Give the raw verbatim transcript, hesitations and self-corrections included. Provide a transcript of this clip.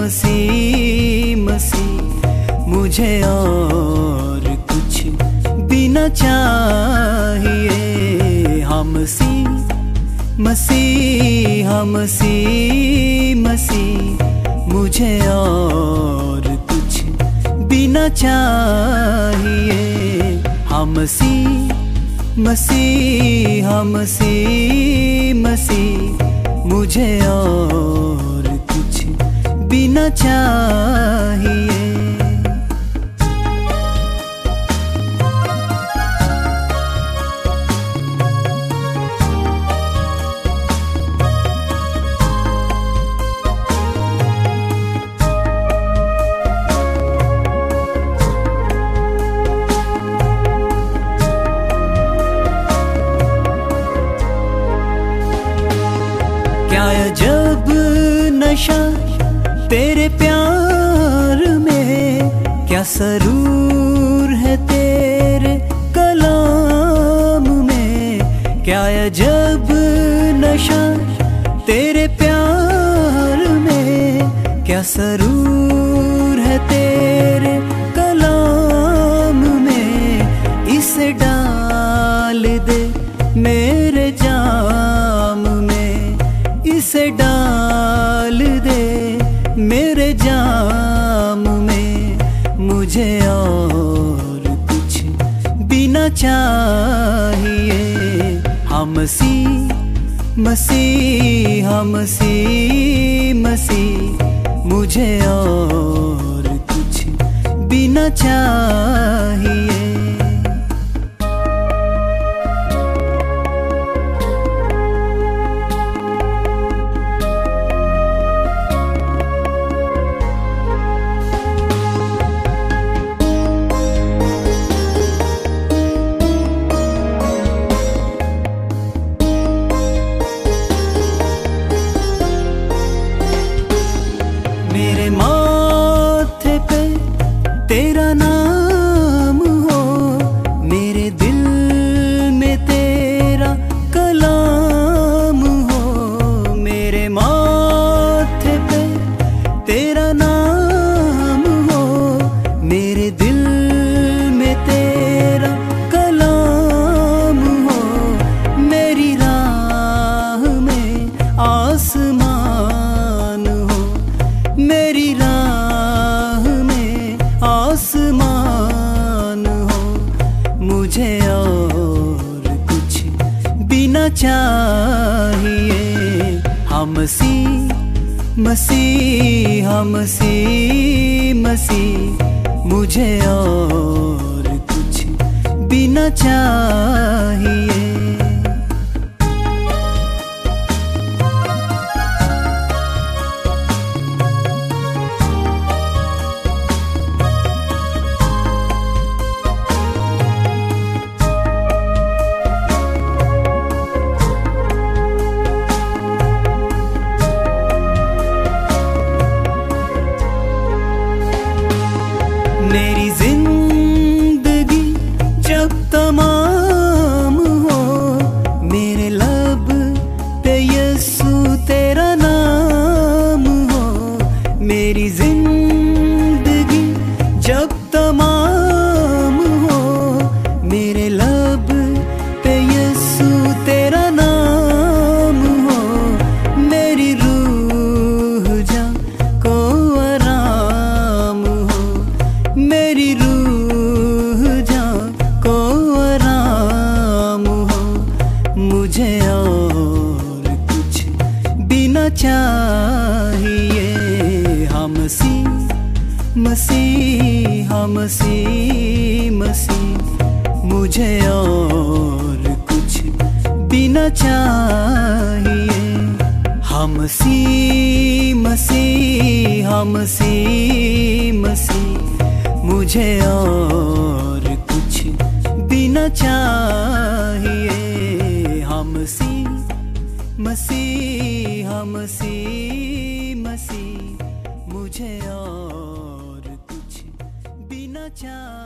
मसीह मसीह मुझे और कुछ भी न चाहिए। हम मसीह मसीह मसीह मसीह मुझे और कुछ भी न चाहिए। हम मसीह मसीह मसीह मसीह मुझे और कुछ भी न चाहिए। क्या अजब नशा तेरे प्यार में, क्या सरूर है तेरे कलाम में। क्या अजब नशा तेरे प्यार में, क्या सरूर है तेरे कलाम में। इसे डाल दे मेरे जाम में, इसे डाल दे मेरे जाम में। मुझे और कुछ भी न चाहिए। हम मसीह मसीह मसीह मसीह मुझे और कुछ भी न चाहिए। मेरे माथे पे तेरा नाम हो, मेरे दिल में तेरा कलाम हो। मेरे माथे पे तेरा नाम हो, मेरे दिल में तेरा कलाम हो। मेरी राह में आसमान हो, मेरी राह में आसमान हो। मुझे और कुछ भी न चाहिए। हम मसीह मसीह मसीह मसीह मुझे और कुछ भी न चाहिए। मेरी जिंदगी जब तमाम हो, मेरे लब पे यीशु तेरा नाम हो। मेरी जिंदगी जब तमाम हो, मेरे लब पे यीशु तेरा नाम हो। मेरी रूह जा को आराम हो, मेरी रूह जा को आराम हो। मुझे और कुछ भी न चाहिए। हम मसीह मसीह मसीह मसीह मुझे और कुछ भी न चाहिए। हम मसीह मसीह मसीह मसीह मुझे और कुछ भी न चाहिए। हम मसीह मसीह मसीह मसीह मुझे और कुछ भी न चाहिए।